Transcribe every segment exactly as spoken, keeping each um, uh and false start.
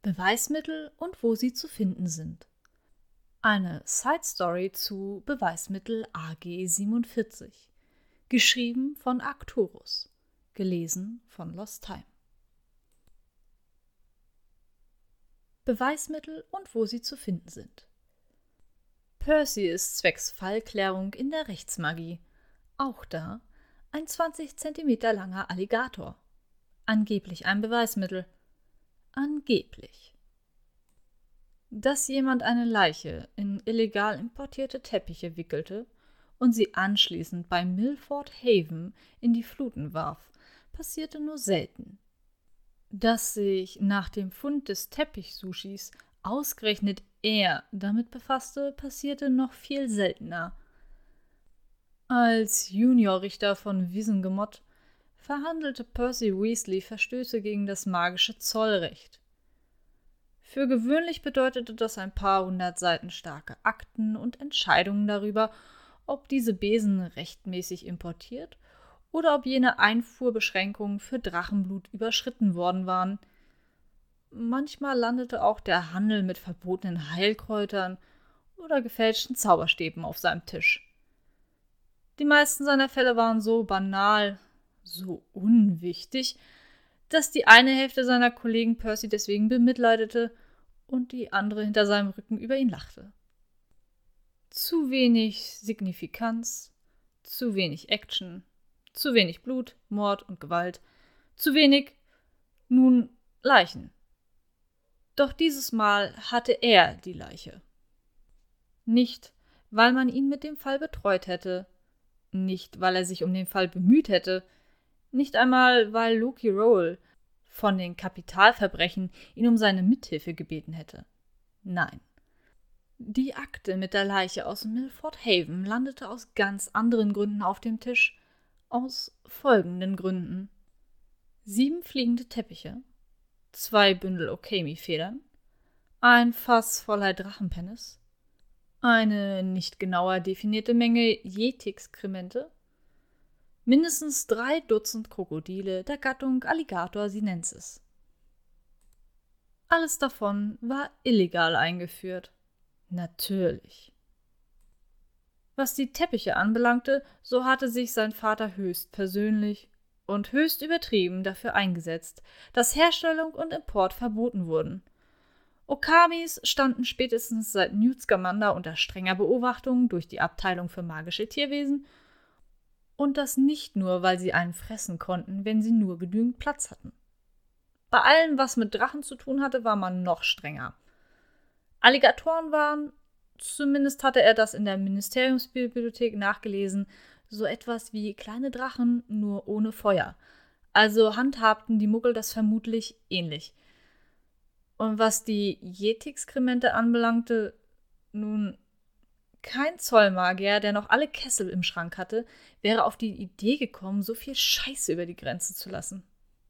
Beweismittel und wo sie zu finden sind. Eine Side Story zu Beweismittel A G siebenundvierzig. Geschrieben von Arcturus. Gelesen von Lost Time. Beweismittel und wo sie zu finden sind. Percy ist zwecks Fallklärung in der Rechtsmagie. Auch da ein zwanzig Zentimeter langer Alligator. Angeblich ein Beweismittel. Angeblich. Dass jemand eine Leiche in illegal importierte Teppiche wickelte und sie anschließend bei Milford Haven in die Fluten warf, passierte nur selten. Dass sich nach dem Fund des Teppich-Sushis ausgerechnet er damit befasste, passierte noch viel seltener. Als Juniorrichter von Wisengemott verhandelte Percy Weasley Verstöße gegen das magische Zollrecht. Für gewöhnlich bedeutete das ein paar hundert Seiten starke Akten und Entscheidungen darüber, ob diese Besen rechtmäßig importiert oder ob jene Einfuhrbeschränkungen für Drachenblut überschritten worden waren. Manchmal landete auch der Handel mit verbotenen Heilkräutern oder gefälschten Zauberstäben auf seinem Tisch. Die meisten seiner Fälle waren so banal, so unwichtig, dass die eine Hälfte seiner Kollegen Percy deswegen bemitleidete und die andere hinter seinem Rücken über ihn lachte. Zu wenig Signifikanz, zu wenig Action, zu wenig Blut, Mord und Gewalt, zu wenig, nun, Leichen. Doch dieses Mal hatte er die Leiche. Nicht, weil man ihn mit dem Fall betreut hätte, nicht, weil er sich um den Fall bemüht hätte, nicht einmal, weil Loki Rowell von den Kapitalverbrechen ihn um seine Mithilfe gebeten hätte. Nein. Die Akte mit der Leiche aus Milford Haven landete aus ganz anderen Gründen auf dem Tisch. Aus folgenden Gründen. Sieben fliegende Teppiche, zwei Bündel Okami-Federn, ein Fass voller Drachenpennis, eine nicht genauer definierte Menge Yeti-Exkremente, mindestens drei Dutzend Krokodile der Gattung Alligator sinensis. Alles davon war illegal eingeführt. Natürlich. Was die Teppiche anbelangte, so hatte sich sein Vater höchst persönlich und höchst übertrieben dafür eingesetzt, dass Herstellung und Import verboten wurden. Okamis standen spätestens seit Newt Scamander unter strenger Beobachtung durch die Abteilung für magische Tierwesen, und das nicht nur, weil sie einen fressen konnten, wenn sie nur genügend Platz hatten. Bei allem, was mit Drachen zu tun hatte, war man noch strenger. Alligatoren waren, zumindest hatte er das in der Ministeriumsbibliothek nachgelesen, so etwas wie kleine Drachen, nur ohne Feuer. Also handhabten die Muggel das vermutlich ähnlich. Und was die Yeti-Exkremente anbelangte, nun, kein Zollmagier, der noch alle Kessel im Schrank hatte, wäre auf die Idee gekommen, so viel Scheiße über die Grenze zu lassen.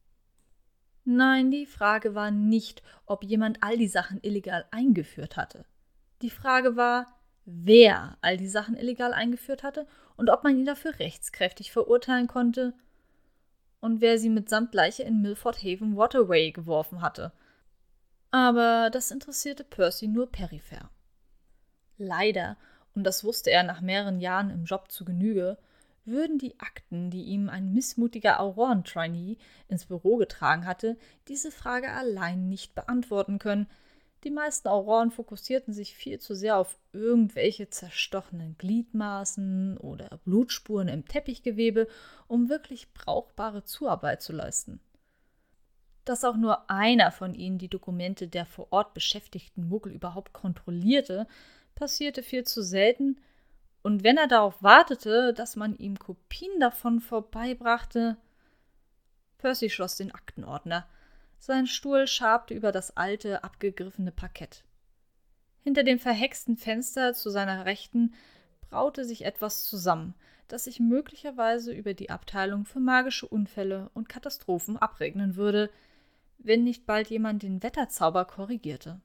Nein, die Frage war nicht, ob jemand all die Sachen illegal eingeführt hatte. Die Frage war, wer all die Sachen illegal eingeführt hatte und ob man ihn dafür rechtskräftig verurteilen konnte und wer sie mitsamt Leiche in Milford Haven Waterway geworfen hatte. Aber das interessierte Percy nur peripher. Leider, und das wusste er nach mehreren Jahren im Job zu Genüge, würden die Akten, die ihm ein missmutiger Auroren-Trainee ins Büro getragen hatte, diese Frage allein nicht beantworten können. Die meisten Auroren fokussierten sich viel zu sehr auf irgendwelche zerstochenen Gliedmaßen oder Blutspuren im Teppichgewebe, um wirklich brauchbare Zuarbeit zu leisten. Dass auch nur einer von ihnen die Dokumente der vor Ort beschäftigten Muggel überhaupt kontrollierte, passierte viel zu selten, und wenn er darauf wartete, dass man ihm Kopien davon vorbeibrachte… Percy schloss den Aktenordner. Sein Stuhl schabte über das alte, abgegriffene Parkett. Hinter dem verhexten Fenster zu seiner Rechten braute sich etwas zusammen, das sich möglicherweise über die Abteilung für magische Unfälle und Katastrophen abregnen würde, wenn nicht bald jemand den Wetterzauber korrigierte.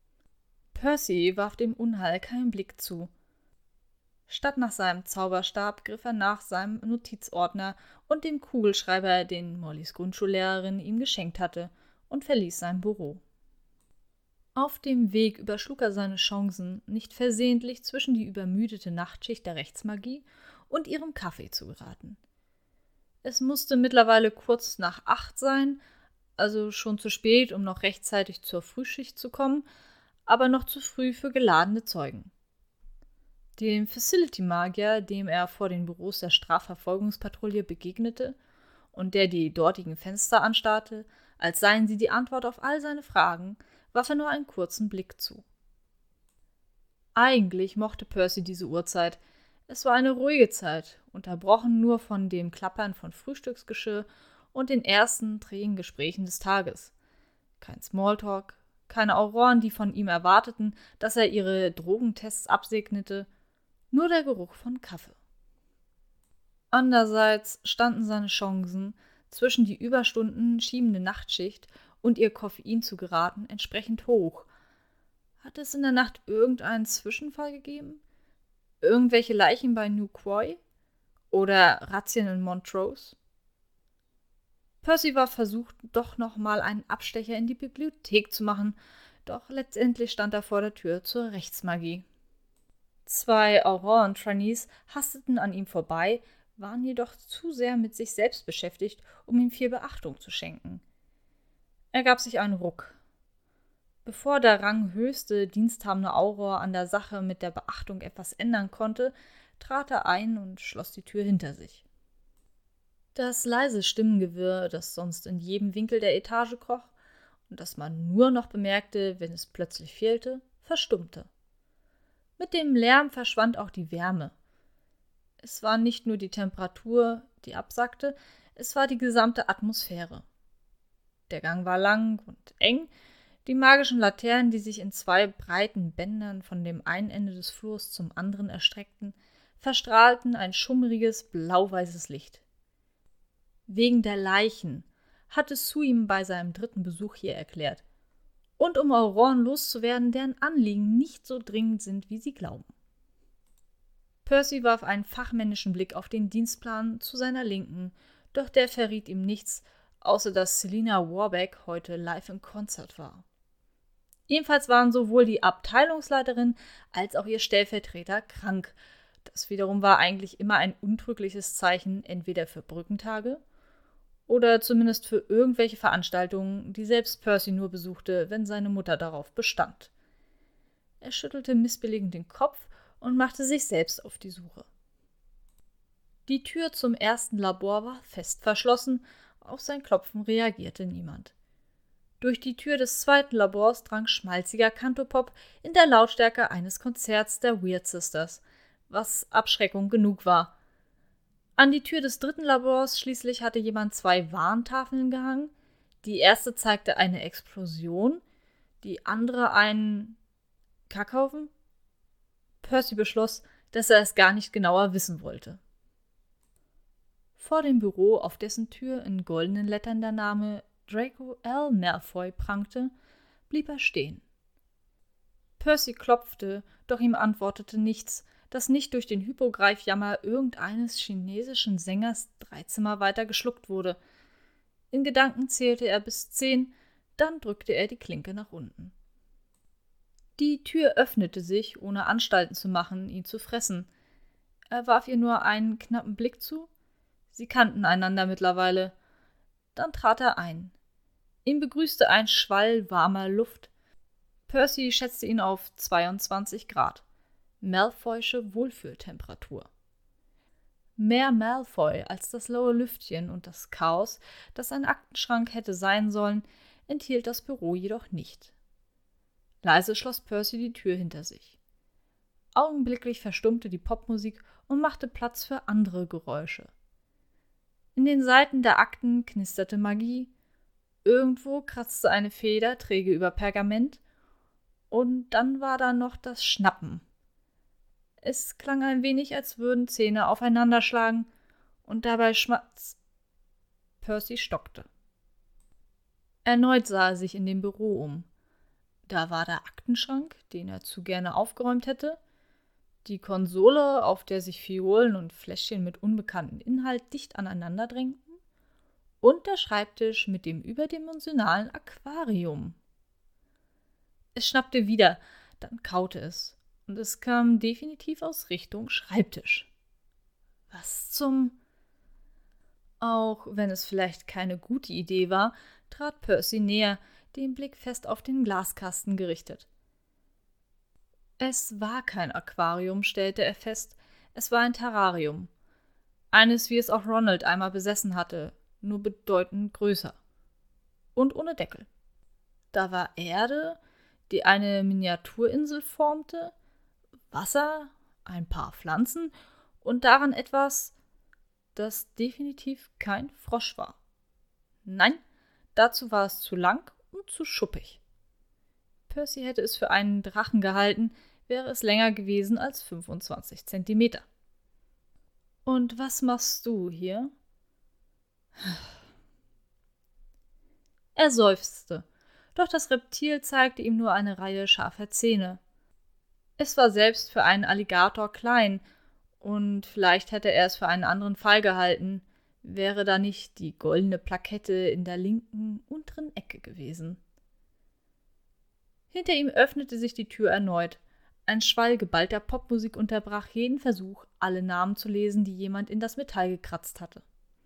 Percy warf dem Unheil keinen Blick zu. Statt nach seinem Zauberstab griff er nach seinem Notizordner und dem Kugelschreiber, den Mollys Grundschullehrerin ihm geschenkt hatte, und verließ sein Büro. Auf dem Weg überschlug er seine Chancen, nicht versehentlich zwischen die übermüdete Nachtschicht der Rechtsmagie und ihrem Kaffee zu geraten. Es musste mittlerweile kurz nach acht sein, also schon zu spät, um noch rechtzeitig zur Frühschicht zu kommen, aber noch zu früh für geladene Zeugen. Dem Facility-Magier, dem er vor den Büros der Strafverfolgungspatrouille begegnete und der die dortigen Fenster anstarrte, als seien sie die Antwort auf all seine Fragen, warf er nur einen kurzen Blick zu. Eigentlich mochte Percy diese Uhrzeit. Es war eine ruhige Zeit, unterbrochen nur von dem Klappern von Frühstücksgeschirr und den ersten trägen Gesprächen des Tages. Kein Smalltalk, keine Auroren, die von ihm erwarteten, dass er ihre Drogentests absegnete, nur der Geruch von Kaffee. Andererseits standen seine Chancen, zwischen die Überstunden schiebende Nachtschicht und ihr Koffein zu geraten, entsprechend hoch. Hatte es in der Nacht irgendeinen Zwischenfall gegeben? Irgendwelche Leichen bei New Quoy? Oder Razzien in Montrose? Percy war versucht, doch noch mal einen Abstecher in die Bibliothek zu machen, doch letztendlich stand er vor der Tür zur Rechtsmagie. Zwei Auroren-Trainees hasteten an ihm vorbei, waren jedoch zu sehr mit sich selbst beschäftigt, um ihm viel Beachtung zu schenken. Er gab sich einen Ruck. Bevor der ranghöchste diensthabende Auror an der Sache mit der Beachtung etwas ändern konnte, trat er ein und schloss die Tür hinter sich. Das leise Stimmengewirr, das sonst in jedem Winkel der Etage kroch und das man nur noch bemerkte, wenn es plötzlich fehlte, verstummte. Mit dem Lärm verschwand auch die Wärme. Es war nicht nur die Temperatur, die absackte, es war die gesamte Atmosphäre. Der Gang war lang und eng, die magischen Laternen, die sich in zwei breiten Bändern von dem einen Ende des Flurs zum anderen erstreckten, verstrahlten ein schummriges, blau-weißes Licht. Wegen der Leichen hatte Sue ihm bei seinem dritten Besuch hier erklärt. Und um Auroren loszuwerden, deren Anliegen nicht so dringend sind, wie sie glauben. Percy warf einen fachmännischen Blick auf den Dienstplan zu seiner Linken, doch der verriet ihm nichts, außer dass Selina Warbeck heute live im Konzert war. Ebenfalls waren sowohl die Abteilungsleiterin als auch ihr Stellvertreter krank. Das wiederum war eigentlich immer ein untrügliches Zeichen, entweder für Brückentage oder zumindest für irgendwelche Veranstaltungen, die selbst Percy nur besuchte, wenn seine Mutter darauf bestand. Er schüttelte missbilligend den Kopf und machte sich selbst auf die Suche. Die Tür zum ersten Labor war fest verschlossen, auf sein Klopfen reagierte niemand. Durch die Tür des zweiten Labors drang schmalziger Cantopop in der Lautstärke eines Konzerts der Weird Sisters, was Abschreckung genug war. An die Tür des dritten Labors schließlich hatte jemand zwei Warntafeln gehangen. Die erste zeigte eine Explosion, die andere einen Kackhaufen. Percy beschloss, dass er es gar nicht genauer wissen wollte. Vor dem Büro, auf dessen Tür in goldenen Lettern der Name Draco L. Malfoy prangte, blieb er stehen. Percy klopfte, doch ihm antwortete nichts, das nicht durch den Hypogreifjammer irgendeines chinesischen Sängers drei Zimmer weiter geschluckt wurde. In Gedanken zählte er bis zehn, dann drückte er die Klinke nach unten. Die Tür öffnete sich, ohne Anstalten zu machen, ihn zu fressen. Er warf ihr nur einen knappen Blick zu. Sie kannten einander mittlerweile. Dann trat er ein. Ihn begrüßte ein Schwall warmer Luft. Percy schätzte ihn auf zweiundzwanzig Grad. Malfoysche Wohlfühltemperatur. Mehr Malfoy als das laue Lüftchen und das Chaos, das ein Aktenschrank hätte sein sollen, enthielt das Büro jedoch nicht. Leise schloss Percy die Tür hinter sich. Augenblicklich verstummte die Popmusik und machte Platz für andere Geräusche. In den Seiten der Akten knisterte Magie, irgendwo kratzte eine Feder träge über Pergament, und dann war da noch das Schnappen. Es klang ein wenig, als würden Zähne aufeinanderschlagen, und dabei schmatz. Percy stockte. Erneut sah er sich in dem Büro um. Da war der Aktenschrank, den er zu gerne aufgeräumt hätte, die Konsole, auf der sich Fiolen und Fläschchen mit unbekanntem Inhalt dicht aneinander drängten, und der Schreibtisch mit dem überdimensionalen Aquarium. Es schnappte wieder, dann kaute es. Und es kam definitiv aus Richtung Schreibtisch. Was zum... Auch wenn es vielleicht keine gute Idee war, trat Percy näher, den Blick fest auf den Glaskasten gerichtet. Es war kein Aquarium, stellte er fest, es war ein Terrarium. Eines, wie es auch Ronald einmal besessen hatte, nur bedeutend größer. Und ohne Deckel. Da war Erde, die eine Miniaturinsel formte, Wasser, ein paar Pflanzen und daran etwas, das definitiv kein Frosch war. Nein, dazu war es zu lang und zu schuppig. Percy hätte es für einen Drachen gehalten, wäre es länger gewesen als fünfundzwanzig Zentimeter. Und was machst du hier? Er seufzte, doch das Reptil zeigte ihm nur eine Reihe scharfer Zähne. Es war selbst für einen Alligator klein, und vielleicht hätte er es für einen anderen Fall gehalten, wäre da nicht die goldene Plakette in der linken unteren Ecke gewesen. Hinter ihm öffnete sich die Tür erneut. Ein Schwall geballter Popmusik unterbrach jeden Versuch, alle Namen zu lesen, die jemand in das Metall gekratzt hatte.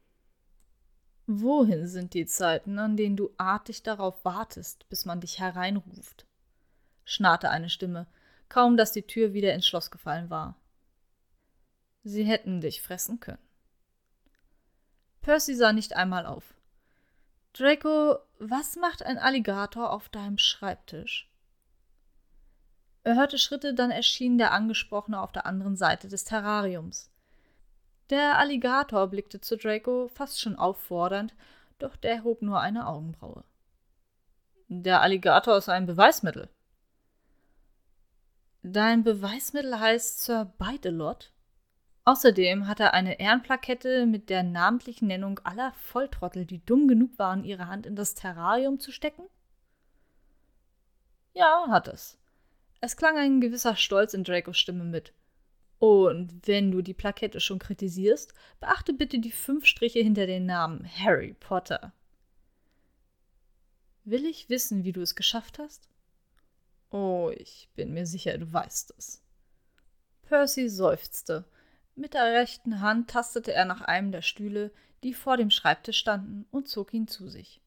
Wohin sind die Zeiten, an denen du artig darauf wartest, bis man dich hereinruft? Schnarrte eine Stimme, kaum dass die Tür wieder ins Schloss gefallen war. Sie hätten dich fressen können. Percy sah nicht einmal auf. Draco, was macht ein Alligator auf deinem Schreibtisch? Er hörte Schritte, dann erschien der Angesprochene auf der anderen Seite des Terrariums. Der Alligator blickte zu Draco, fast schon auffordernd, doch der hob nur eine Augenbraue. Der Alligator ist ein Beweismittel. Dein Beweismittel heißt Sir Bite-A-Lot? Außerdem hat er eine Ehrenplakette mit der namentlichen Nennung aller Volltrottel, die dumm genug waren, ihre Hand in das Terrarium zu stecken? Ja, hat es. Es klang ein gewisser Stolz in Dracos Stimme mit. Und wenn du die Plakette schon kritisierst, beachte bitte die fünf Striche hinter den Namen Harry Potter. Will ich wissen, wie du es geschafft hast? Oh, ich bin mir sicher, du weißt es. Percy seufzte. Mit der rechten Hand tastete er nach einem der Stühle, die vor dem Schreibtisch standen, und zog ihn zu sich.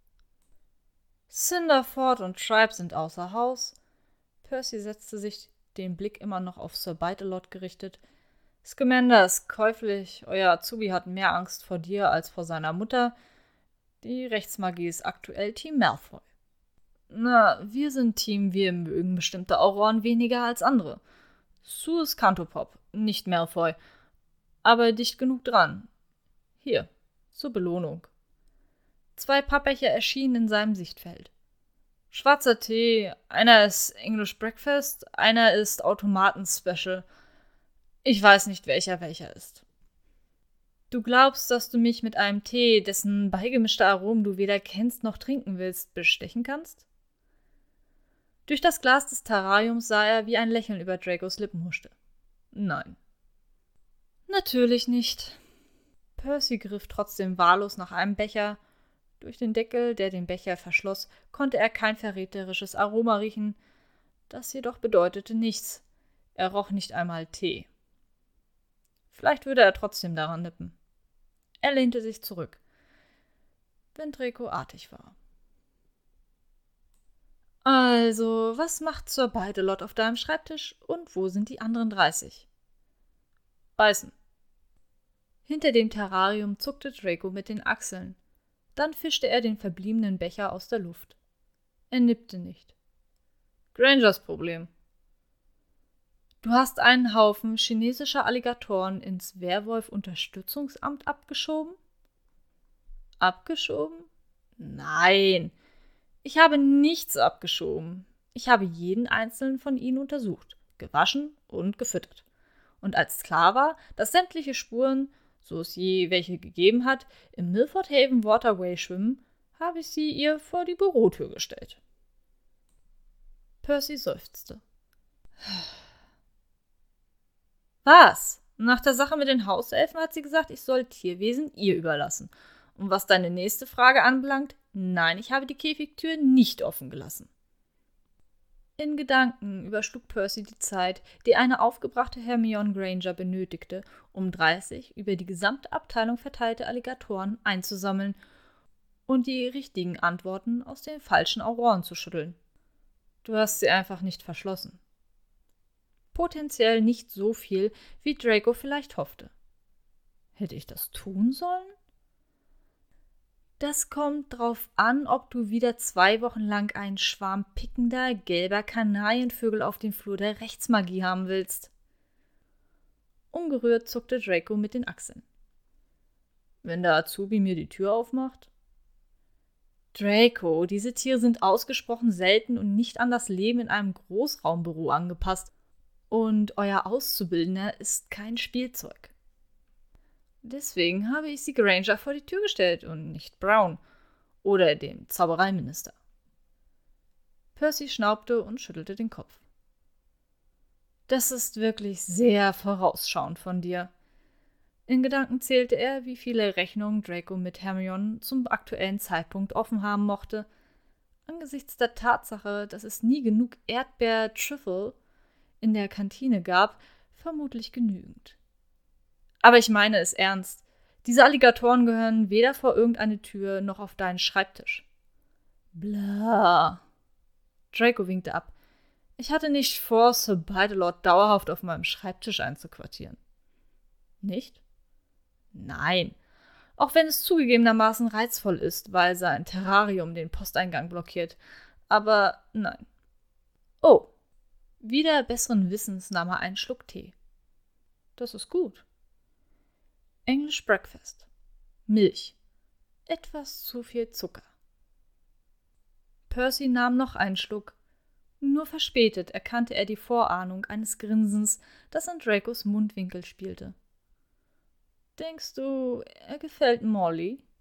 Cinderford und Tribe sind außer Haus. Percy setzte sich, den Blick immer noch auf Sir Bite-A-Lot gerichtet. Scamander ist käuflich, euer Azubi hat mehr Angst vor dir als vor seiner Mutter. Die Rechtsmagie ist aktuell Team Malfoy. Na, wir sind Team, wir mögen bestimmte Auroren weniger als andere. Sue ist Cantopop, nicht Malfoy, aber dicht genug dran. Hier, zur Belohnung. Zwei Pappbecher erschienen in seinem Sichtfeld. Schwarzer Tee, einer ist English Breakfast, einer ist Automaten-Special. Ich weiß nicht, welcher welcher ist. Du glaubst, dass du mich mit einem Tee, dessen beigemischte Aromen du weder kennst noch trinken willst, bestechen kannst? Durch das Glas des Terrariums sah er, wie ein Lächeln über Dracos Lippen huschte. Nein. Natürlich nicht. Percy griff trotzdem wahllos nach einem Becher. Durch den Deckel, der den Becher verschloss, konnte er kein verräterisches Aroma riechen. Das jedoch bedeutete nichts. Er roch nicht einmal Tee. Vielleicht würde er trotzdem daran nippen. Er lehnte sich zurück, wenn Draco artig war. Also, was macht Sir Bite-A-Lot auf deinem Schreibtisch und wo sind die anderen dreißig? Beißen. Hinter dem Terrarium zuckte Draco mit den Achseln. Dann fischte er den verbliebenen Becher aus der Luft. Er nippte nicht. Grangers Problem. Du hast einen Haufen chinesischer Alligatoren ins Werwolf-Unterstützungsamt abgeschoben? Abgeschoben? Nein. Ich habe nichts abgeschoben. Ich habe jeden einzelnen von ihnen untersucht, gewaschen und gefüttert. Und als klar war, dass sämtliche Spuren, so es je welche gegeben hat, im Milford Haven Waterway schwimmen, habe ich sie ihr vor die Bürotür gestellt. Percy seufzte. Was? Nach der Sache mit den Hauselfen hat sie gesagt, ich soll Tierwesen ihr überlassen. Und was deine nächste Frage anbelangt, nein, ich habe die Käfigtür nicht offen gelassen. In Gedanken überschlug Percy die Zeit, die eine aufgebrachte Hermione Granger benötigte, um dreißig über die gesamte Abteilung verteilte Alligatoren einzusammeln und die richtigen Antworten aus den falschen Auroren zu schütteln. Du hast sie einfach nicht verschlossen. Potenziell nicht so viel, wie Draco vielleicht hoffte. Hätte ich das tun sollen? Das kommt drauf an, ob du wieder zwei Wochen lang einen Schwarm pickender, gelber Kanarienvögel auf dem Flur der Rechtsmagie haben willst. Ungerührt zuckte Draco mit den Achseln. Wenn der Azubi mir die Tür aufmacht? Draco, diese Tiere sind ausgesprochen selten und nicht an das Leben in einem Großraumbüro angepasst. Und euer Auszubildender ist kein Spielzeug. Deswegen habe ich sie Granger vor die Tür gestellt und nicht Brown oder dem Zaubereiminister. Percy schnaubte und schüttelte den Kopf. Das ist wirklich sehr vorausschauend von dir. In Gedanken zählte er, wie viele Rechnungen Draco mit Hermione zum aktuellen Zeitpunkt offen haben mochte. Angesichts der Tatsache, dass es nie genug Erdbeer-Trüffel in der Kantine gab, vermutlich genügend. Aber ich meine es ernst. Diese Alligatoren gehören weder vor irgendeine Tür noch auf deinen Schreibtisch. Bla. Draco winkte ab. Ich hatte nicht vor, Sir Bydelord dauerhaft auf meinem Schreibtisch einzuquartieren. Nicht? Nein. Auch wenn es zugegebenermaßen reizvoll ist, weil sein Terrarium den Posteingang blockiert. Aber nein. Oh. Wieder besseren Wissens nahm er einen Schluck Tee. Das ist gut. English Breakfast. Milch. Etwas zu viel Zucker. Percy nahm noch einen Schluck. Nur verspätet erkannte er die Vorahnung eines Grinsens, das in Dracos Mundwinkel spielte. Denkst du, er gefällt Molly?